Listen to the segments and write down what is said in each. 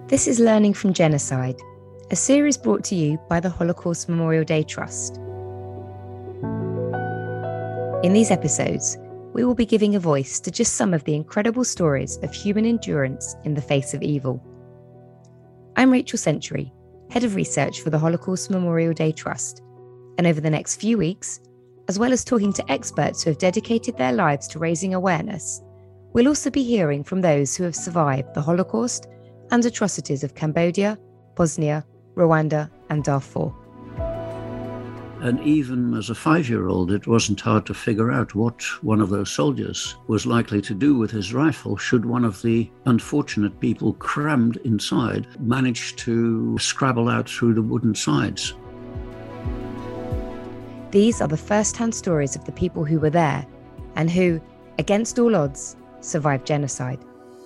This is Learning from Genocide, a series brought to you by the Holocaust Memorial Day Trust. In these episodes, we will be giving a voice to just some of the incredible stories of human endurance in the face of evil. I'm Rachel Century, Head of Research for the Holocaust Memorial Day Trust, and over the next few weeks, as well as talking to experts who have dedicated their lives to raising awareness, we'll also be hearing from those who have survived the Holocaust and atrocities of Cambodia, Bosnia, Rwanda, and Darfur. And even as a 5-year-old, it wasn't hard to figure out what one of those soldiers was likely to do with his rifle should one of the unfortunate people crammed inside manage to scrabble out through the wooden sides. These are the first-hand stories of the people who were there and who, against all odds, survived genocide.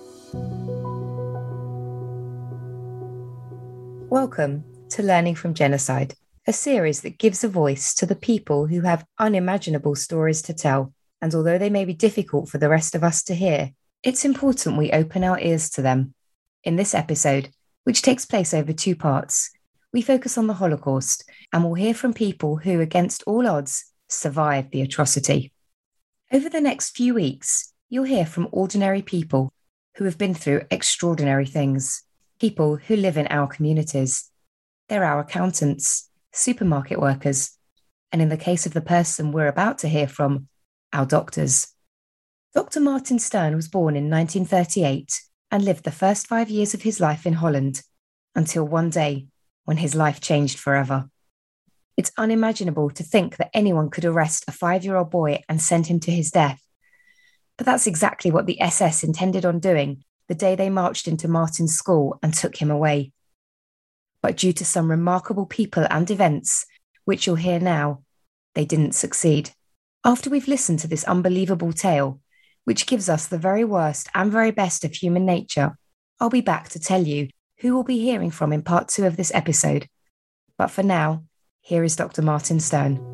Welcome to Learning from Genocide, a series that gives a voice to the people who have unimaginable stories to tell. And although they may be difficult for the rest of us to hear, it's important we open our ears to them. In this episode, which takes place over 2 parts, we focus on the Holocaust and we'll hear from people who, against all odds, survived the atrocity. Over the next few weeks, you'll hear from ordinary people who have been through extraordinary things. People who live in our communities. They're our accountants, supermarket workers, and in the case of the person we're about to hear from, our doctors. Dr. Martin Stern was born in 1938 and lived the first 5 years of his life in Holland, until one day when his life changed forever. It's unimaginable to think that anyone could arrest a 5-year-old boy and send him to his death. But that's exactly what the SS intended on doing the day they marched into Martin's school and took him away. But due to some remarkable people and events, which you'll hear now, they didn't succeed. After we've listened to this unbelievable tale, which gives us the very worst and very best of human nature, I'll be back to tell you who we'll be hearing from in part 2 of this episode. But for now, here is Dr. Martin Stern.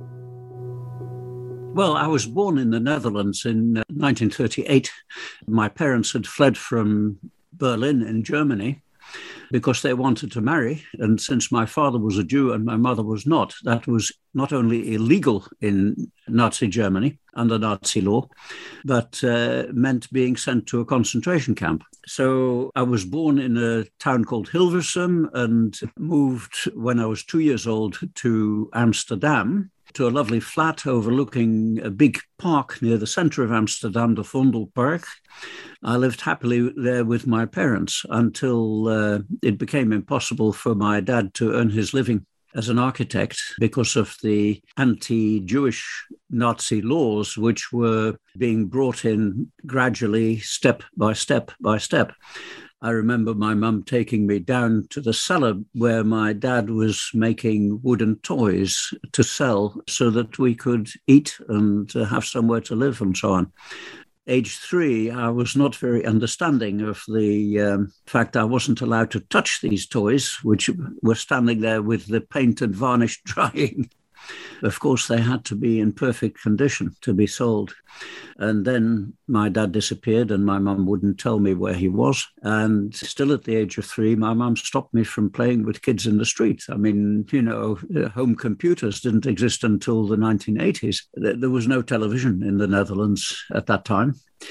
Well, I was born in the Netherlands in 1938. My parents had fled from Berlin in Germany because they wanted to marry. And since my father was a Jew and my mother was not, that was not only illegal in Nazi Germany under Nazi law, but meant being sent to a concentration camp. So I was born in a town called Hilversum and moved when I was 2 years old to Amsterdam, to a lovely flat overlooking a big park near the center of Amsterdam, the Vondelpark. I lived happily there with my parents until it became impossible for my dad to earn his living as an architect because of the anti-Jewish Nazi laws, which were being brought in gradually, step by step by step. I remember my mum taking me down to the cellar where my dad was making wooden toys to sell so that we could eat and have somewhere to live and so on. Age 3, I was not very understanding of the fact I wasn't allowed to touch these toys, which were standing there with the paint and varnish drying. Of course, they had to be in perfect condition to be sold. And then my dad disappeared and my mum wouldn't tell me where he was. And still at the age of 3, my mum stopped me from playing with kids in the street. I mean, home computers didn't exist until the 1980s. There was no television in the Netherlands at that time.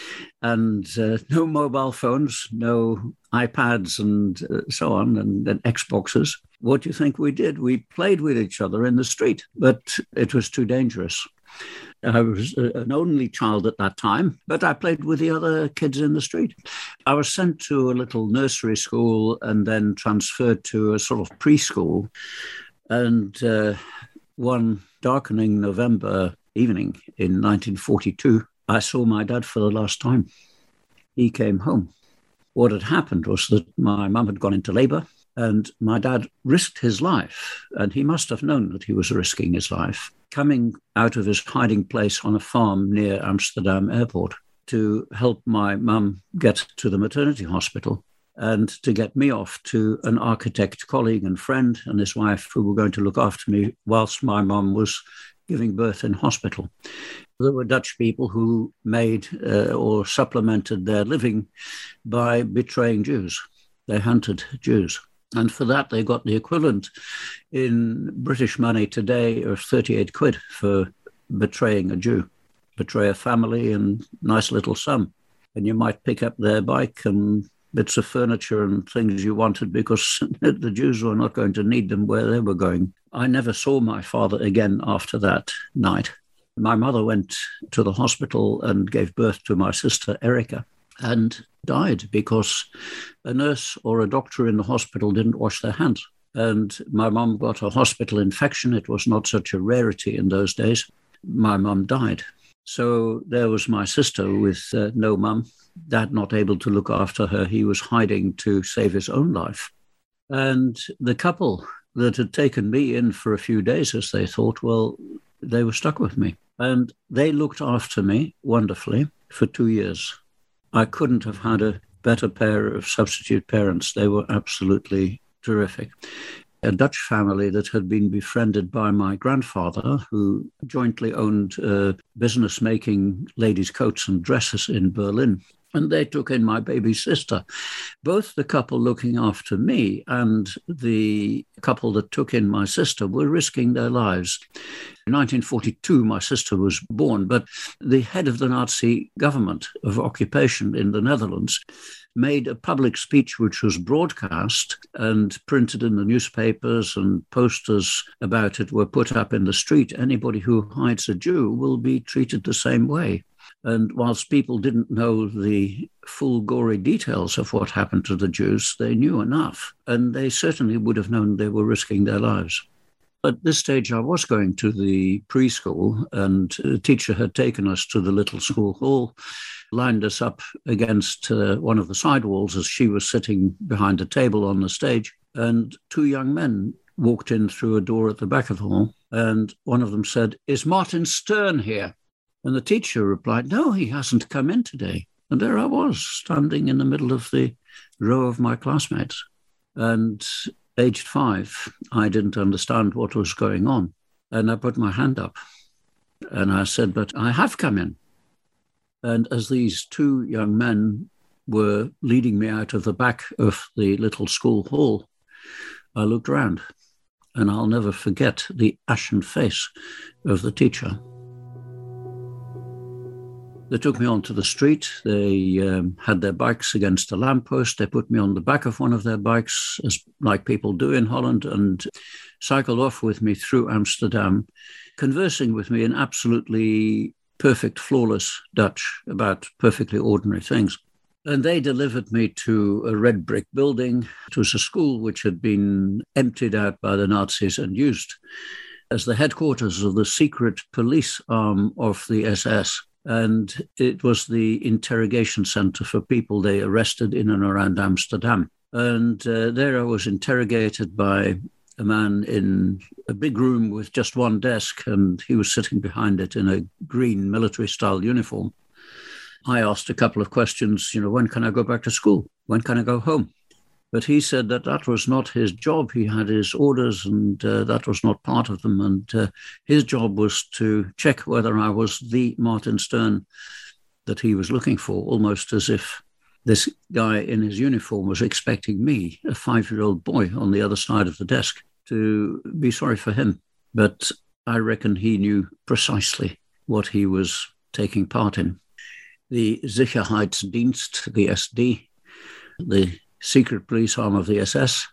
And no mobile phones, no iPads and so on, and Xboxes. What do you think we did? We played with each other in the street, but it was too dangerous. I was an only child at that time, but I played with the other kids in the street. I was sent to a little nursery school and then transferred to a sort of preschool. And one darkening November evening in 1942, I saw my dad for the last time. He came home. What had happened was that my mum had gone into labor and my dad risked his life, and he must have known that he was risking his life, coming out of his hiding place on a farm near Amsterdam Airport to help my mum get to the maternity hospital and to get me off to an architect colleague and friend and his wife who were going to look after me whilst my mum was giving birth in hospital. There were Dutch people who made or supplemented their living by betraying Jews. They hunted Jews. And for that, they got the equivalent in British money today of 38 quid for betraying a Jew, betray a family and nice little sum. And you might pick up their bike and bits of furniture and things you wanted because the Jews were not going to need them where they were going. I never saw my father again after that night. My mother went to the hospital and gave birth to my sister, Erica, and died because a nurse or a doctor in the hospital didn't wash their hands. And my mum got a hospital infection. It was not such a rarity in those days. My mum died. So there was my sister with no mum, dad not able to look after her. He was hiding to save his own life. And the couple that had taken me in for a few days, as they thought, well, they were stuck with me. And they looked after me wonderfully for 2 years. I couldn't have had a better pair of substitute parents. They were absolutely terrific. A Dutch family that had been befriended by my grandfather, who jointly owned a business making ladies' coats and dresses in Berlin. And they took in my baby sister. Both the couple looking after me and the couple that took in my sister were risking their lives. In 1942, my sister was born, but the head of the Nazi government of occupation in the Netherlands made a public speech which was broadcast and printed in the newspapers, and posters about it were put up in the street. Anybody who hides a Jew will be treated the same way. And whilst people didn't know the full gory details of what happened to the Jews, they knew enough, and they certainly would have known they were risking their lives. At this stage, I was going to the preschool, and a teacher had taken us to the little school hall, lined us up against one of the side walls as she was sitting behind a table on the stage, and 2 young men walked in through a door at the back of the hall, and one of them said, "Is Martin Stern here?" And the teacher replied, "No, he hasn't come in today." And there I was, standing in the middle of the row of my classmates. And aged 5, I didn't understand what was going on. And I put my hand up and I said, "But I have come in." And as these 2 young men were leading me out of the back of the little school hall, I looked round, and I'll never forget the ashen face of the teacher. They took me onto the street. They had their bikes against a lamppost. They put me on the back of one of their bikes, as like people do in Holland, and cycled off with me through Amsterdam, conversing with me in absolutely perfect, flawless Dutch about perfectly ordinary things. And they delivered me to a red brick building. It was a school which had been emptied out by the Nazis and used as the headquarters of the secret police arm of the SS. And it was the interrogation center for people they arrested in and around Amsterdam. And there I was interrogated by a man in a big room with just one desk, and he was sitting behind it in a green military-style uniform. I asked a couple of questions, when can I go back to school? When can I go home? But he said that was not his job. He had his orders, and that was not part of them. And his job was to check whether I was the Martin Stern that he was looking for, almost as if this guy in his uniform was expecting me, a 5-year-old boy on the other side of the desk, to be sorry for him. But I reckon he knew precisely what he was taking part in. The Sicherheitsdienst, the SD, the secret police arm of the SS.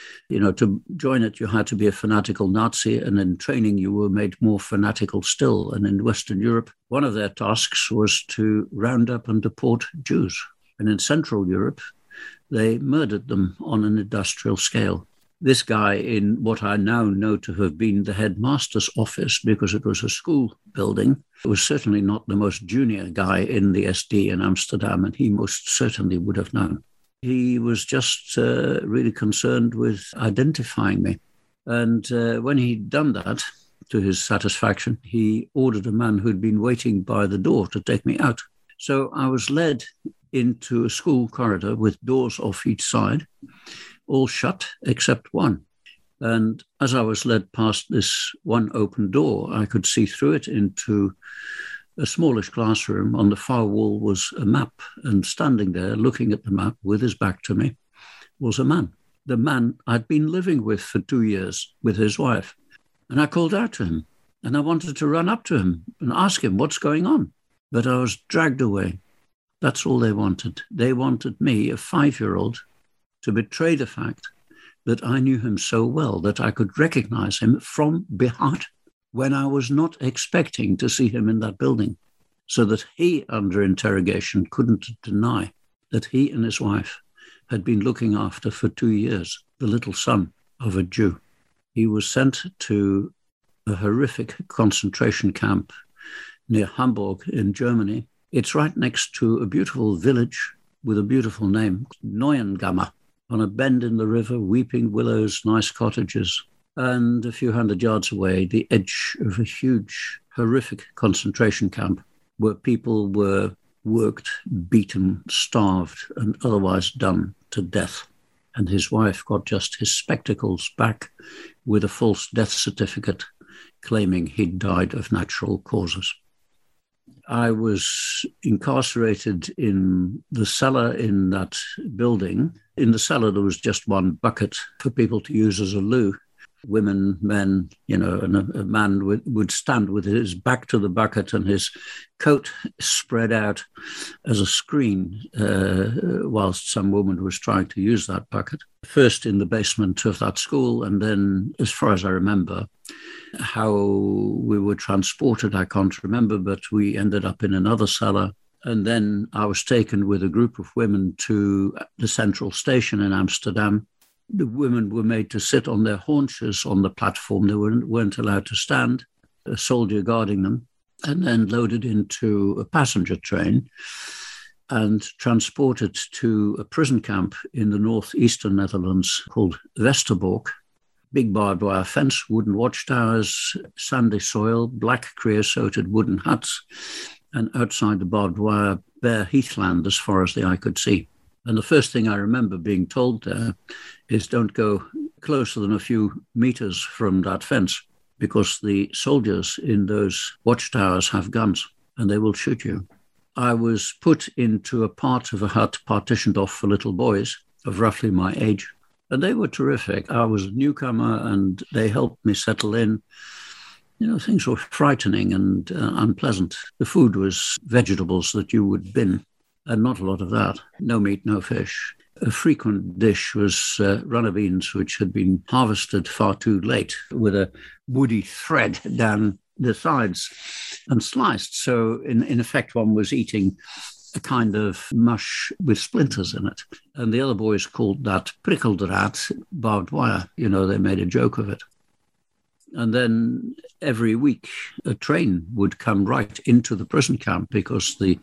To join it, you had to be a fanatical Nazi, and in training, you were made more fanatical still. And in Western Europe, one of their tasks was to round up and deport Jews. And in Central Europe, they murdered them on an industrial scale. This guy, in what I now know to have been the headmaster's office, because it was a school building, was certainly not the most junior guy in the SD in Amsterdam, and he most certainly would have known. He was just really concerned with identifying me. And when he'd done that, to his satisfaction, he ordered a man who'd been waiting by the door to take me out. So I was led into a school corridor with doors off each side, all shut except one. And as I was led past this one open door, I could see through it into a smallish classroom. On the far wall was a map, and standing there looking at the map with his back to me was a man, the man I'd been living with for 2 years with his wife. And I called out to him, and I wanted to run up to him and ask him what's going on. But I was dragged away. That's all they wanted. They wanted me, a 5-year-old, to betray the fact that I knew him so well that I could recognize him from behind when I was not expecting to see him in that building, so that he, under interrogation, couldn't deny that he and his wife had been looking after for 2 years the little son of a Jew. He was sent to a horrific concentration camp near Hamburg in Germany. It's right next to a beautiful village with a beautiful name, Neuengamme, on a bend in the river, weeping willows, nice cottages, and a few hundred yards away, the edge of a huge, horrific concentration camp where people were worked, beaten, starved, and otherwise done to death. And his wife got just his spectacles back with a false death certificate claiming he'd died of natural causes. I was incarcerated in the cellar in that building. In the cellar, there was just one bucket for people to use as a loo. Women, men, and a man would stand with his back to the bucket and his coat spread out as a screen whilst some woman was trying to use that bucket. First in the basement of that school, and then, as far as I remember, how we were transported, I can't remember, but we ended up in another cellar. And then I was taken with a group of women to the central station in Amsterdam. The women were made to sit on their haunches on the platform. They weren't allowed to stand, a soldier guarding them, and then loaded into a passenger train and transported to a prison camp in the northeastern Netherlands called Westerbork. Big barbed wire fence, wooden watchtowers, sandy soil, black creosoted wooden huts, and outside the barbed wire, bare heathland as far as the eye could see. And the first thing I remember being told there is don't go closer than a few meters from that fence because the soldiers in those watchtowers have guns and they will shoot you. I was put into a part of a hut partitioned off for little boys of roughly my age, and they were terrific. I was a newcomer and they helped me settle in. Things were frightening and unpleasant. The food was vegetables that you would bin, and not a lot of that. No meat, no fish. A frequent dish was runner beans, which had been harvested far too late, with a woody thread down the sides and sliced. So in effect, one was eating a kind of mush with splinters in it. And the other boys called that prikkeldraad, barbed wire. They made a joke of it. And then every week, a train would come right into the prison camp because the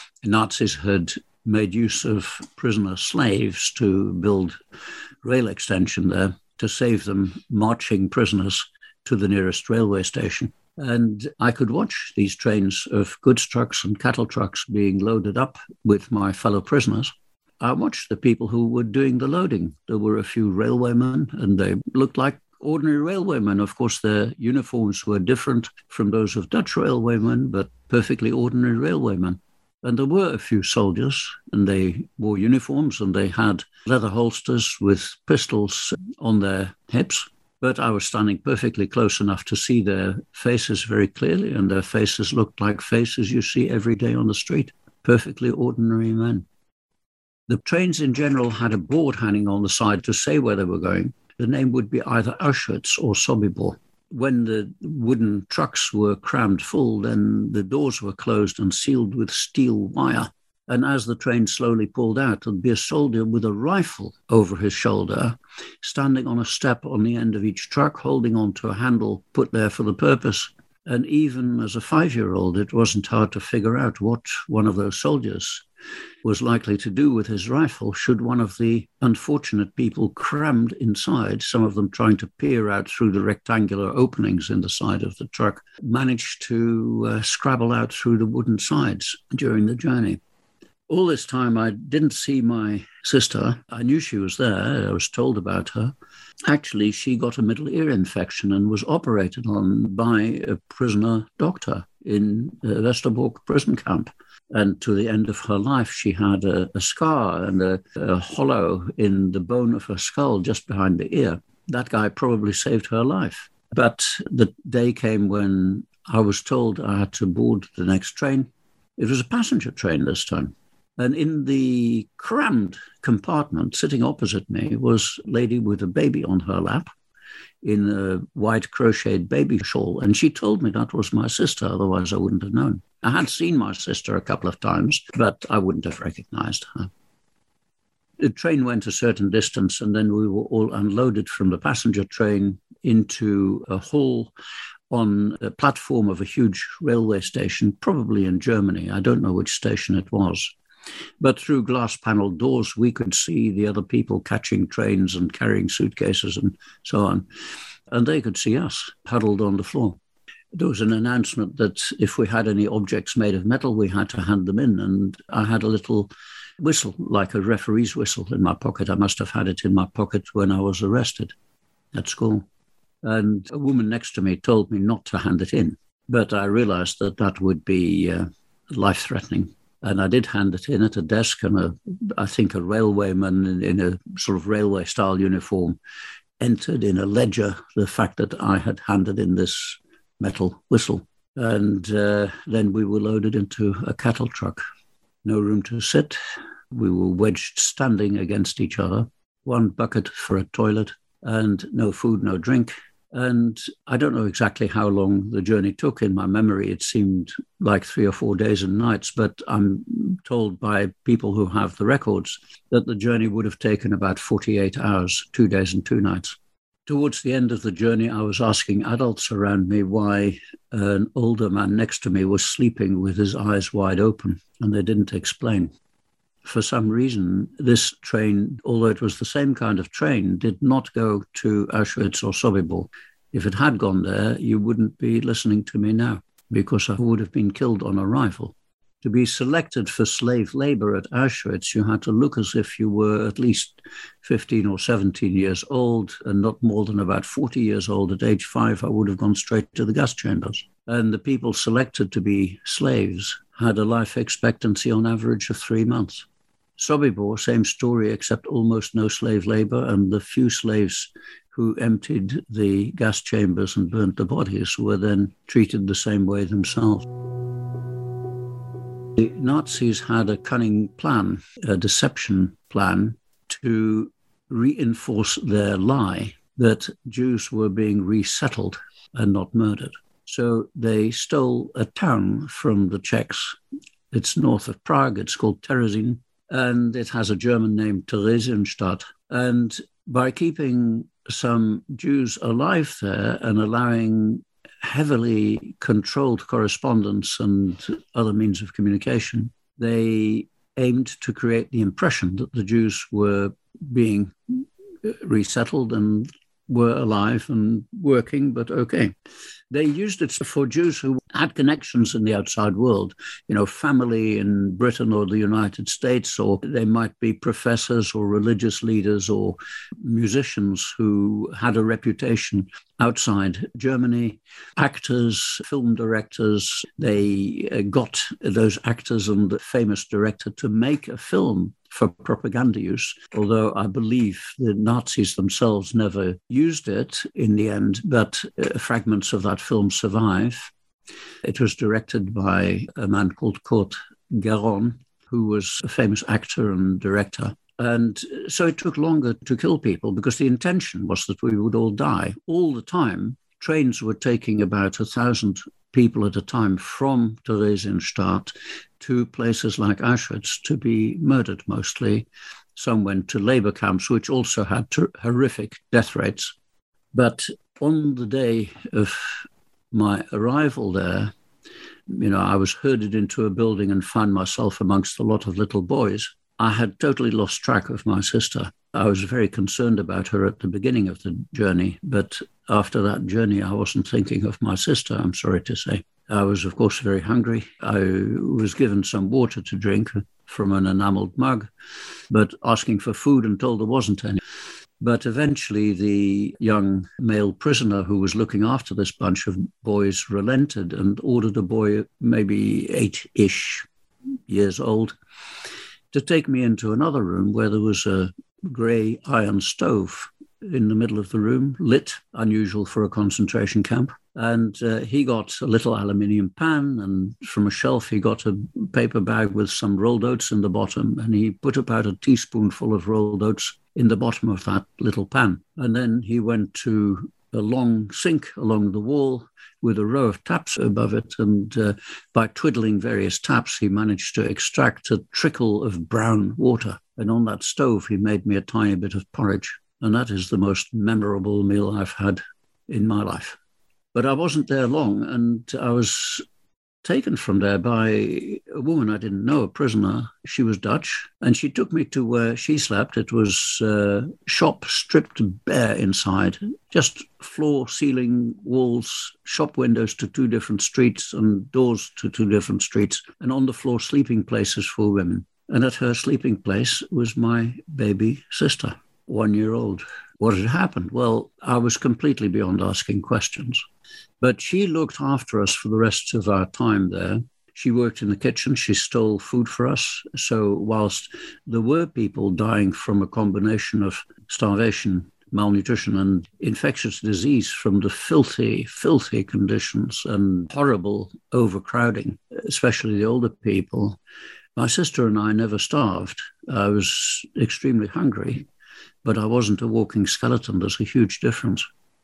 Nazis had made use of prisoner slaves to build rail extension there to save them marching prisoners to the nearest railway station. And I could watch these trains of goods trucks and cattle trucks being loaded up with my fellow prisoners. I watched the people who were doing the loading. There were a few railwaymen, and they looked like ordinary railwaymen. Of course, their uniforms were different from those of Dutch railwaymen, but perfectly ordinary railwaymen. And there were a few soldiers, and they wore uniforms, and they had leather holsters with pistols on their hips. But I was standing perfectly close enough to see their faces very clearly, and their faces looked like faces you see every day on the street, perfectly ordinary men. The trains in general had a board hanging on the side to say where they were going. The name would be either Auschwitz or Sobibor. When the wooden trucks were crammed full, then the doors were closed and sealed with steel wire. And as the train slowly pulled out, there'd be a soldier with a rifle over his shoulder, standing on a step on the end of each truck, holding onto a handle put there for the purpose. And even as a 5-year-old, it wasn't hard to figure out what one of those soldiers was likely to do with his rifle should one of the unfortunate people crammed inside, some of them trying to peer out through the rectangular openings in the side of the truck, manage to scrabble out through the wooden sides during the journey. All this time, I didn't see my sister. I knew she was there. I was told about her. Actually, she got a middle ear infection and was operated on by a prisoner doctor in Westerbork prison camp. And to the end of her life, she had a scar and a hollow in the bone of her skull just behind the ear. That guy probably saved her life. But the day came when I was told I had to board the next train. It was a passenger train this time. And in the crammed compartment, sitting opposite me, was a lady with a baby on her lap in a white crocheted baby shawl. And she told me that was my sister, otherwise I wouldn't have known. I had seen my sister a couple of times, but I wouldn't have recognized her. The train went a certain distance, and then we were all unloaded from the passenger train into a hall on a platform of a huge railway station, probably in Germany. I don't know which station it was. But through glass-paneled doors, we could see the other people catching trains and carrying suitcases and so on. And they could see us huddled on the floor. There was an announcement that if we had any objects made of metal, we had to hand them in. And I had a little whistle, like a referee's whistle, in my pocket. I must have had it in my pocket when I was arrested at school. And a woman next to me told me not to hand it in. But I realized that that would be life-threatening. And I did hand it in at a desk, and I think a railwayman in a sort of railway-style uniform entered in a ledger the fact that I had handed in this metal whistle. And then we were loaded into a cattle truck. No room to sit. We were wedged standing against each other. One bucket for a toilet, and no food, no drink. And I don't know exactly how long the journey took. In my memory, it seemed like 3 or 4 days and nights, but I'm told by people who have the records that the journey would have taken about 48 hours, 2 days and 2 nights. Towards the end of the journey, I was asking adults around me why an older man next to me was sleeping with his eyes wide open, and they didn't explain. For some reason, this train, although it was the same kind of train, did not go to Auschwitz or Sobibor. If it had gone there, you wouldn't be listening to me now, because I would have been killed on arrival. To be selected for slave labor at Auschwitz, you had to look as if you were at least 15 or 17 years old and not more than about 40 years old. At age 5, I would have gone straight to the gas chambers. And the people selected to be slaves had a life expectancy on average of 3 months. Sobibor, same story, except almost no slave labor, and the few slaves who emptied the gas chambers and burnt the bodies were then treated the same way themselves. The Nazis had a cunning plan, a deception plan, to reinforce their lie that Jews were being resettled and not murdered. So they stole a town from the Czechs. It's north of Prague. It's called Terezín, and it has a German name, Theresienstadt. And by keeping some Jews alive there and allowing heavily controlled correspondence and other means of communication, they aimed to create the impression that the Jews were being resettled and were alive and working, but okay. They used it for Jews who had connections in the outside world, family in Britain or the United States, or they might be professors or religious leaders or musicians who had a reputation outside Germany, actors, film directors. They got those actors and the famous director to make a film for propaganda use, although I believe the Nazis themselves never used it in the end, but fragments of that film survive. It was directed by a man called Kurt Geron, who was a famous actor and director. And so it took longer to kill people because the intention was that we would all die. All the time, trains were taking about 1,000 people at a time from Theresienstadt to places like Auschwitz to be murdered mostly. Some went to labor camps, which also had horrific death rates. But on the day of my arrival there, I was herded into a building and found myself amongst a lot of little boys. I had totally lost track of my sister. I was very concerned about her at the beginning of the journey, but after that journey, I wasn't thinking of my sister, I'm sorry to say. I was, of course, very hungry. I was given some water to drink from an enameled mug, but asking for food and told there wasn't any. But eventually the young male prisoner who was looking after this bunch of boys relented and ordered a boy, maybe 8-ish, years old, to take me into another room where there was a grey iron stove in the middle of the room, lit, unusual for a concentration camp. And he got a little aluminium pan, and from a shelf he got a paper bag with some rolled oats in the bottom, and he put about a teaspoonful of rolled oats in the bottom of that little pan. And then he went to a long sink along the wall with a row of taps above it, and by twiddling various taps, he managed to extract a trickle of brown water. And on that stove, he made me a tiny bit of porridge. And that is the most memorable meal I've had in my life. But I wasn't there long, and I was taken from there by a woman I didn't know, a prisoner. She was Dutch, and she took me to where she slept. It was a shop stripped bare inside, just floor, ceiling, walls, shop windows to two different streets and doors to two different streets, and on the floor sleeping places for women. And at her sleeping place was my baby sister, 1 year old. What had happened? Well, I was completely beyond asking questions. But she looked after us for the rest of our time there. She worked in the kitchen. She stole food for us. So whilst there were people dying from a combination of starvation, malnutrition, and infectious disease from the filthy, filthy conditions and horrible overcrowding, especially the older people, my sister and I never starved. I was extremely hungry, but I wasn't a walking skeleton. There's a huge difference.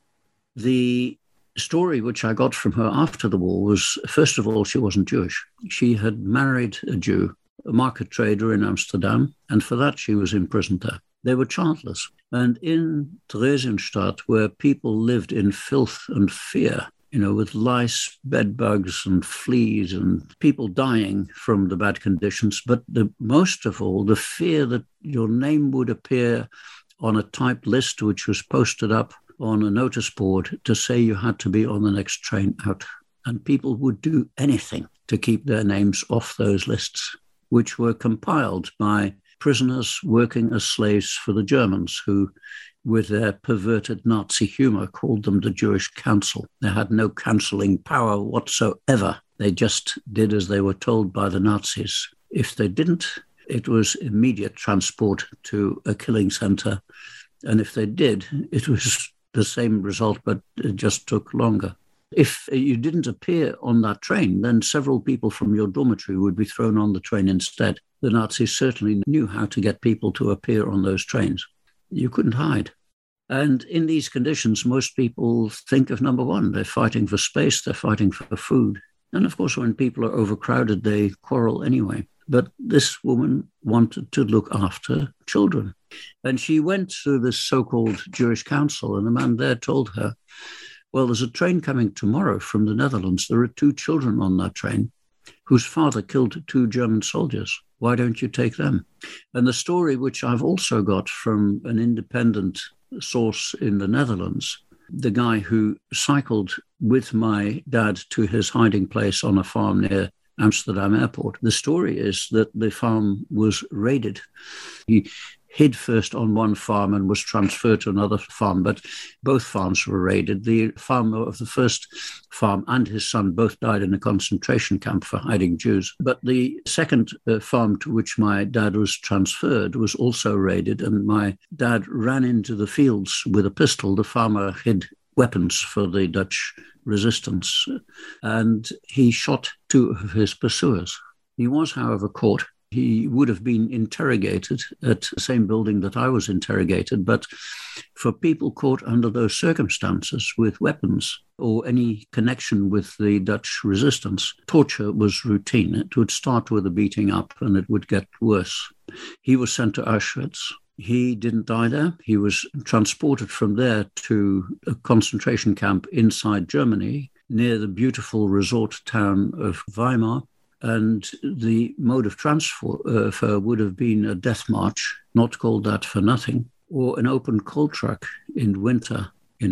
The story which I got from her after the war was, first of all, she wasn't Jewish. She had married a Jew, a market trader in Amsterdam, and for that she was imprisoned there. They were childless. And in Theresienstadt, where people lived in filth and fear, with lice, bed bugs and fleas and people dying from the bad conditions, but most of all, the fear that your name would appear on a typed list which was posted up on a notice board to say you had to be on the next train out. And people would do anything to keep their names off those lists, which were compiled by prisoners working as slaves for the Germans, who, with their perverted Nazi humor, called them the Jewish Council. They had no counseling power whatsoever. They just did as they were told by the Nazis. If they didn't, it was immediate transport to a killing center. And if they did, it was the same result, but it just took longer. If you didn't appear on that train, then several people from your dormitory would be thrown on the train instead. The Nazis certainly knew how to get people to appear on those trains. You couldn't hide. And in these conditions, most people think of number one. They're fighting for space, they're fighting for food. And of course, when people are overcrowded, they quarrel anyway. But this woman wanted to look after children. And she went to this so-called Jewish council, and the man there told her, well, there's a train coming tomorrow from the Netherlands. There are 2 children on that train whose father killed 2 German soldiers. Why don't you take them? And the story, which I've also got from an independent source in the Netherlands, the guy who cycled with my dad to his hiding place on a farm near Amsterdam Airport. The story is that the farm was raided. He hid first on one farm and was transferred to another farm, but both farms were raided. The farmer of the first farm and his son both died in a concentration camp for hiding Jews. But the second farm to which my dad was transferred was also raided, and my dad ran into the fields with a pistol. The farmer hid weapons for the Dutch resistance, and he shot 2 of his pursuers. He was, however, caught. He would have been interrogated at the same building that I was interrogated, but for people caught under those circumstances with weapons or any connection with the Dutch resistance, torture was routine. It would start with a beating up and it would get worse. He was sent to Auschwitz. He didn't die there. He was transported from there to a concentration camp inside Germany near the beautiful resort town of Weimar. And the mode of transfer would have been a death march, not called that for nothing, or an open coal truck in winter,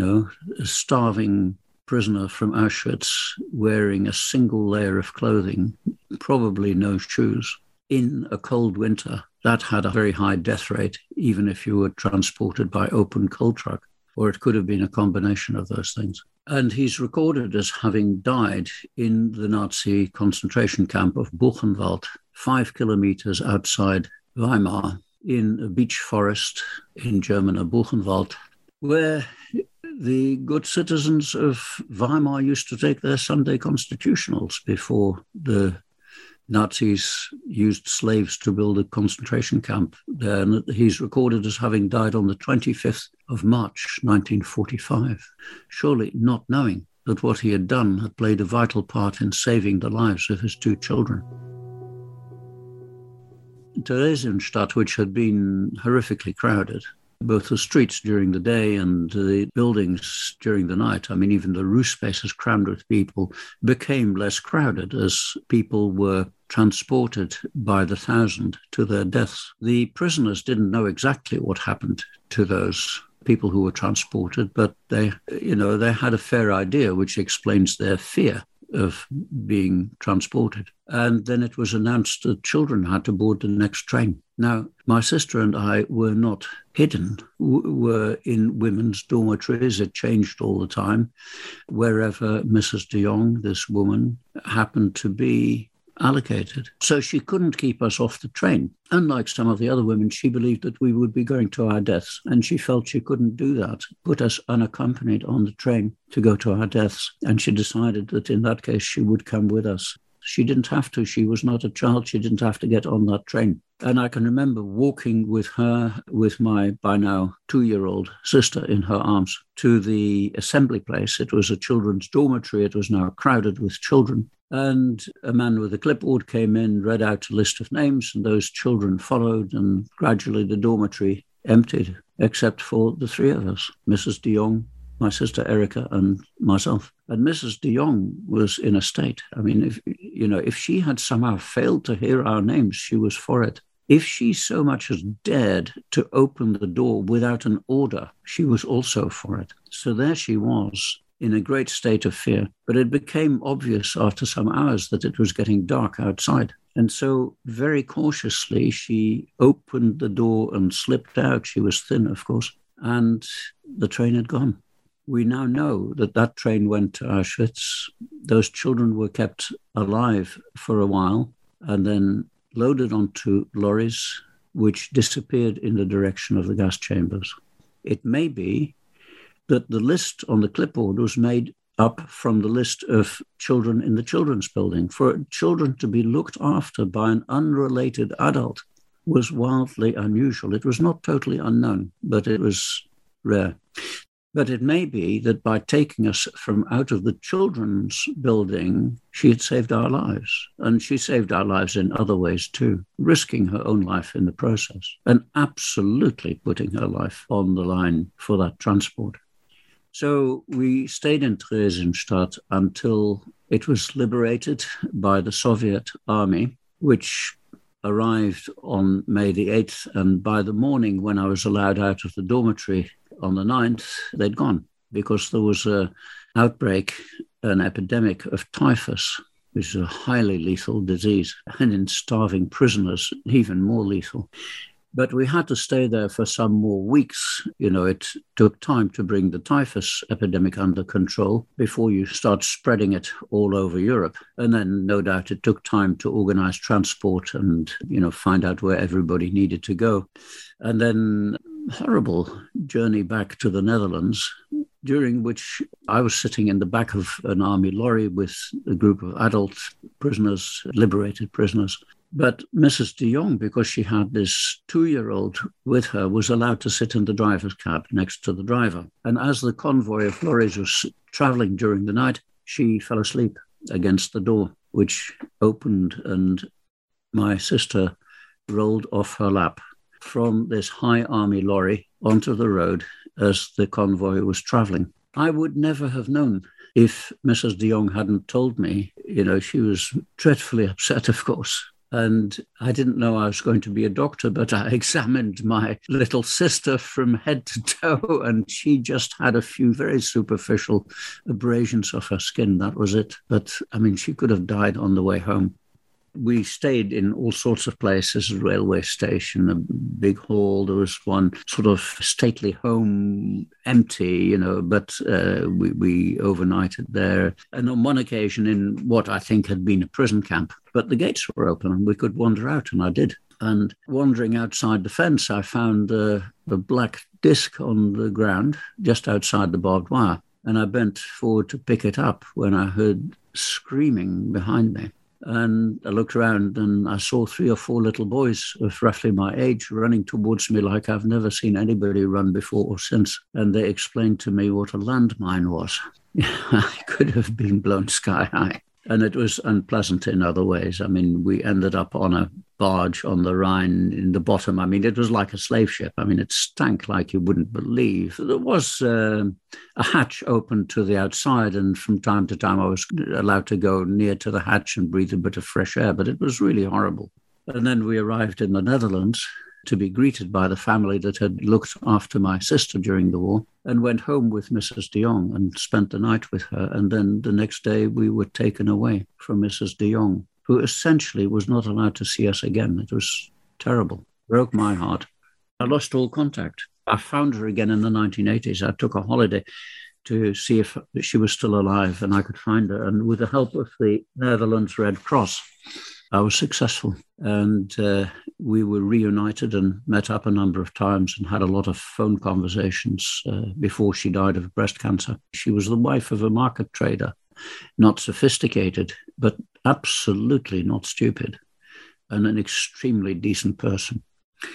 a starving prisoner from Auschwitz wearing a single layer of clothing, probably no shoes, in a cold winter. That had a very high death rate, even if you were transported by open coal truck, or it could have been a combination of those things. And he's recorded as having died in the Nazi concentration camp of Buchenwald kilometers outside Weimar in a beech forest in German, Buchenwald, where the good citizens of Weimar used to take their Sunday constitutionals before the Nazis used slaves to build a concentration camp there. And he's recorded as having died on the 25th of March, 1945, surely not knowing that what he had done had played a vital part in saving the lives of his 2 children. Theresienstadt, which had been horrifically crowded, both the streets during the day and the buildings during the night, I mean, even the roof spaces crammed with people, became less crowded as people were transported by the thousand to their deaths. The prisoners didn't know exactly what happened to those people who were transported, but they had a fair idea, which explains their fear of being transported. And then it was announced that children had to board the next train. Now, my sister and I were not hidden, were in women's dormitories. It changed all the time. Wherever Mrs. de Jong, this woman, happened to be allocated. So she couldn't keep us off the train. Unlike some of the other women, she believed that we would be going to our deaths, and she felt she couldn't do that, put us unaccompanied on the train to go to our deaths. And she decided that in that case, she would come with us. She didn't have to. She was not a child. She didn't have to get on that train. And I can remember walking with her, with my by now 2-year-old sister in her arms, to the assembly place. It was a children's dormitory. It was now crowded with children. And a man with a clipboard came in, read out a list of names, and those children followed. And gradually the dormitory emptied, except for the 3 of us, Mrs. de Jong, my sister Erica, and myself. And Mrs. de Jong was in a state. I mean, if she had somehow failed to hear our names, she was for it. If she so much as dared to open the door without an order, she was also for it. So there she was, in a great state of fear. But it became obvious after some hours that it was getting dark outside. And so very cautiously, she opened the door and slipped out. She was thin, of course, and the train had gone. We now know that that train went to Auschwitz. Those children were kept alive for a while and then loaded onto lorries, which disappeared in the direction of the gas chambers. It may be that the list on the clipboard was made up from the list of children in the children's building. For children to be looked after by an unrelated adult was wildly unusual. It was not totally unknown, but it was rare. But it may be that by taking us from out of the children's building, she had saved our lives. And she saved our lives in other ways too, risking her own life in the process and absolutely putting her life on the line for that transport. So we stayed in Theresienstadt until it was liberated by the Soviet army, which arrived on May the 8th. And by the morning, when I was allowed out of the dormitory on the 9th, they'd gone because there was an outbreak, an epidemic of typhus, which is a highly lethal disease, and in starving prisoners, even more lethal. But we had to stay there for some more weeks. It took time to bring the typhus epidemic under control before you start spreading it all over Europe. And then no doubt it took time to organize transport and, find out where everybody needed to go. And then horrible journey back to the Netherlands, during which I was sitting in the back of an army lorry with a group of adult prisoners, liberated prisoners. But Mrs. de Jong, because she had this 2-year-old with her, was allowed to sit in the driver's cab next to the driver. And as the convoy of lorries was traveling during the night, she fell asleep against the door, which opened, and my sister rolled off her lap from this high army lorry onto the road as the convoy was traveling. I would never have known if Mrs. de Jong hadn't told me. She was dreadfully upset, of course. And I didn't know I was going to be a doctor, but I examined my little sister from head to toe, and she just had a few very superficial abrasions of her skin. That was it. But, she could have died on the way home. We stayed in all sorts of places, a railway station, a big hall. There was one sort of stately home, empty, but we overnighted there. And on one occasion in what I think had been a prison camp, but the gates were open and we could wander out, and I did. And wandering outside the fence, I found a black disc on the ground just outside the barbed wire. And I bent forward to pick it up when I heard screaming behind me. And I looked around and I saw 3 or 4 little boys of roughly my age running towards me like I've never seen anybody run before or since. And they explained to me what a landmine was. I could have been blown sky high. And it was unpleasant in other ways. I mean, we ended up on a barge on the Rhine in the bottom. I mean, it was like a slave ship. I mean, it stank like you wouldn't believe. There was a hatch open to the outside, and from time to time I was allowed to go near to the hatch and breathe a bit of fresh air, but it was really horrible. And then we arrived in the Netherlands to be greeted by the family that had looked after my sister during the war, and went home with Mrs. de Jong and spent the night with her. And then the next day we were taken away from Mrs. de Jong, who essentially was not allowed to see us again. It was terrible. Broke my heart. I lost all contact. I found her again in the 1980s. I took a holiday to see if she was still alive and I could find her. And with the help of the Netherlands Red Cross, I was successful, and we were reunited and met up a number of times and had a lot of phone conversations before she died of breast cancer. She was the wife of a market trader, not sophisticated, but absolutely not stupid, and an extremely decent person.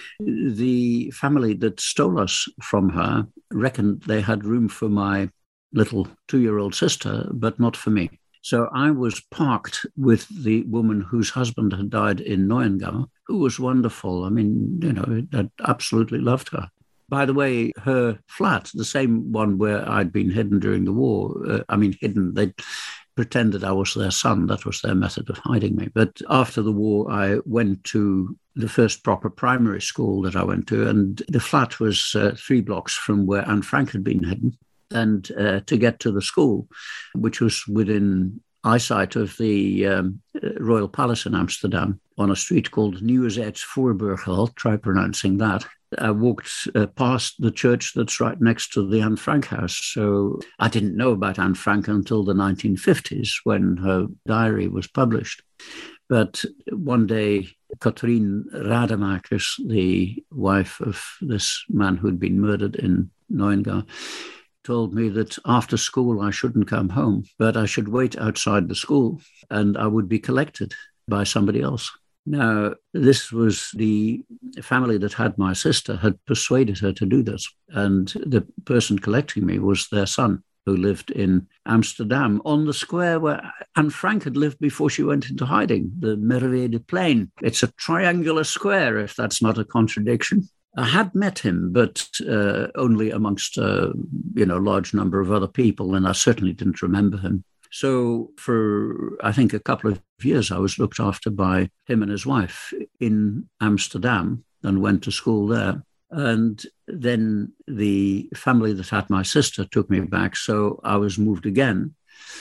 The family that stole us from her reckoned they had room for my little 2-year-old sister, but not for me. So I was parked with the woman whose husband had died in Neuengamme, who was wonderful. I mean, I absolutely loved her. By the way, her flat, the same one where I'd been hidden during the war, hidden, they pretended I was their son. That was their method of hiding me. But after the war, I went to the first proper primary school that I went to, and the flat was 3 blocks from where Anne Frank had been hidden. And to get to the school, which was within eyesight of the Royal Palace in Amsterdam, on a street called Nieuwezet's Voorburgwal, try pronouncing that, I walked past the church that's right next to the Anne Frank house. So I didn't know about Anne Frank until the 1950s when her diary was published. But one day, Katrien Rademakers, the wife of this man who'd been murdered in Neuengamme, told me that after school I shouldn't come home, but I should wait outside the school and I would be collected by somebody else. Now, this was the family that had my sister had persuaded her to do this. And the person collecting me was their son, who lived in Amsterdam on the square where Anne Frank had lived before she went into hiding, the Merwedeplein. It's a triangular square, if that's not a contradiction. I had met him, but only amongst a large number of other people, and I certainly didn't remember him. So for, I think, a couple of years, I was looked after by him and his wife in Amsterdam and went to school there. And then the family that had my sister took me back, so I was moved again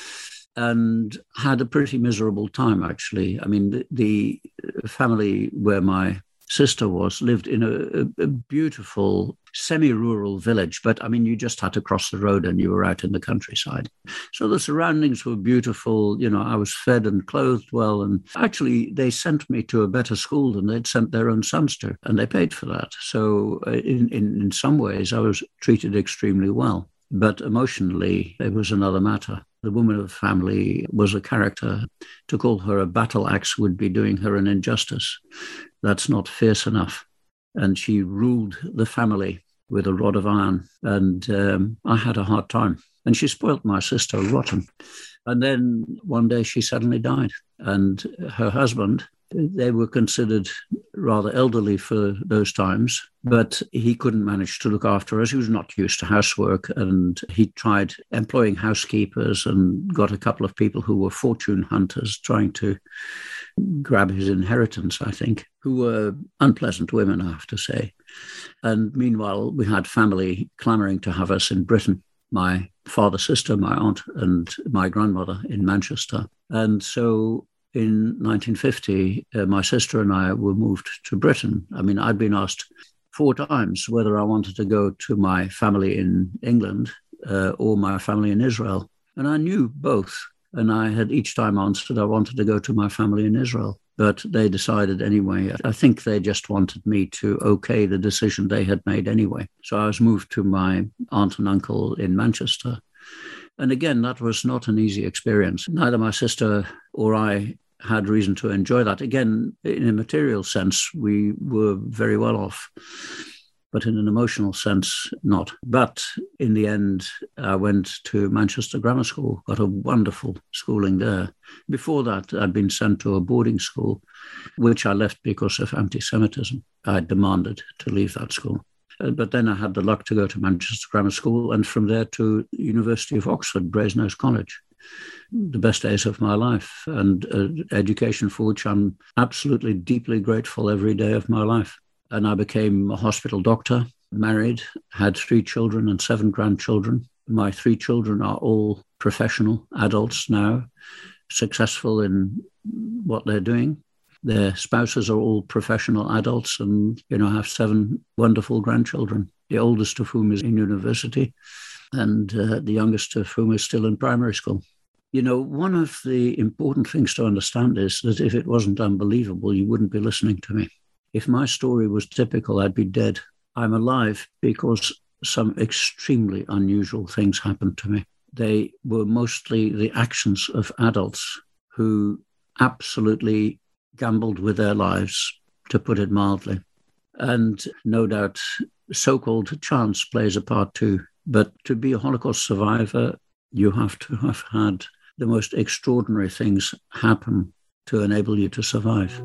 and had a pretty miserable time, actually. I mean, the family where my sister lived in a beautiful semi-rural village, but I mean, you just had to cross the road and you were out in the countryside. So the surroundings were beautiful. I was fed and clothed well, and actually they sent me to a better school than they'd sent their own sons to, and they paid for that. So in some ways I was treated extremely well, but emotionally it was another matter. The woman of the family was a character. To call her a battle axe would be doing her an injustice. That's not fierce enough. And she ruled the family with a rod of iron. And I had a hard time. And she spoilt my sister rotten. And then one day she suddenly died. And her husband, they were considered rather elderly for those times, but he couldn't manage to look after us. He was not used to housework, and he tried employing housekeepers and got a couple of people who were fortune hunters trying to grab his inheritance, I think, who were unpleasant women, I have to say. And meanwhile, we had family clamoring to have us in Britain. My father, sister, my aunt, and my grandmother in Manchester. And so in 1950, my sister and I were moved to Britain. I mean, I'd been asked 4 times whether I wanted to go to my family in England or my family in Israel. And I knew both. And I had each time answered I wanted to go to my family in Israel. But they decided anyway. I think they just wanted me to okay the decision they had made anyway. So I was moved to my aunt and uncle in Manchester. And again, that was not an easy experience. Neither my sister or I had reason to enjoy that. Again, in a material sense, we were very well off, but in an emotional sense, not. But in the end, I went to Manchester Grammar School, got a wonderful schooling there. Before that, I'd been sent to a boarding school, which I left because of anti-Semitism. I demanded to leave that school. But then I had the luck to go to Manchester Grammar School and from there to University of Oxford, Brasenose College. The best days of my life and education for which I'm absolutely deeply grateful every day of my life. And I became a hospital doctor, married, had 3 children and 7 grandchildren. My 3 children are all professional adults now, successful in what they're doing. Their spouses are all professional adults and, have 7 wonderful grandchildren, the oldest of whom is in university and the youngest of whom is still in primary school. One of the important things to understand is that if it wasn't unbelievable, you wouldn't be listening to me. If my story was typical, I'd be dead. I'm alive because some extremely unusual things happened to me. They were mostly the actions of adults who absolutely gambled with their lives, to put it mildly. And no doubt so-called chance plays a part too. But to be a Holocaust survivor, you have to have had the most extraordinary things happen to enable you to survive.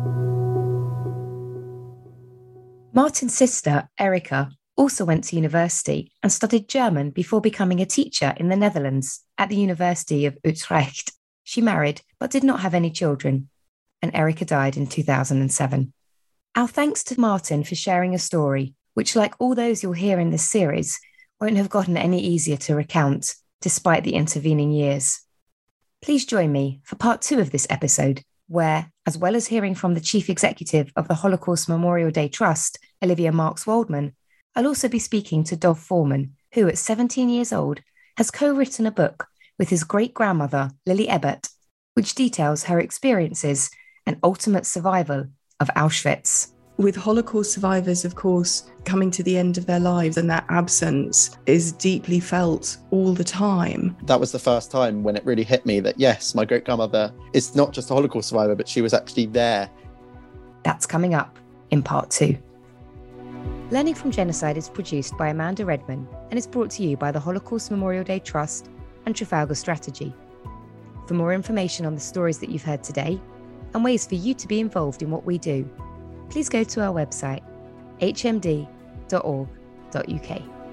Martin's sister, Erica, also went to university and studied German before becoming a teacher in the Netherlands at the University of Utrecht. She married but did not have any children, and Erica died in 2007. Our thanks to Martin for sharing a story, which, like all those you'll hear in this series, won't have gotten any easier to recount, despite the intervening years. Please join me for part 2 of this episode, where, as well as hearing from the Chief Executive of the Holocaust Memorial Day Trust, Olivia Marks-Waldman, I'll also be speaking to Dov Foreman, who at 17 years old has co-written a book with his great-grandmother, Lily Ebert, which details her experiences and ultimate survival of Auschwitz. With Holocaust survivors, of course, coming to the end of their lives, and that absence is deeply felt all the time. That was the first time when it really hit me that, yes, my great-grandmother is not just a Holocaust survivor, but she was actually there. That's coming up in part 2. Learning from Genocide is produced by Amanda Redman and is brought to you by the Holocaust Memorial Day Trust and Trafalgar Strategy. For more information on the stories that you've heard today and ways for you to be involved in what we do, please go to our website, hmd.org.uk.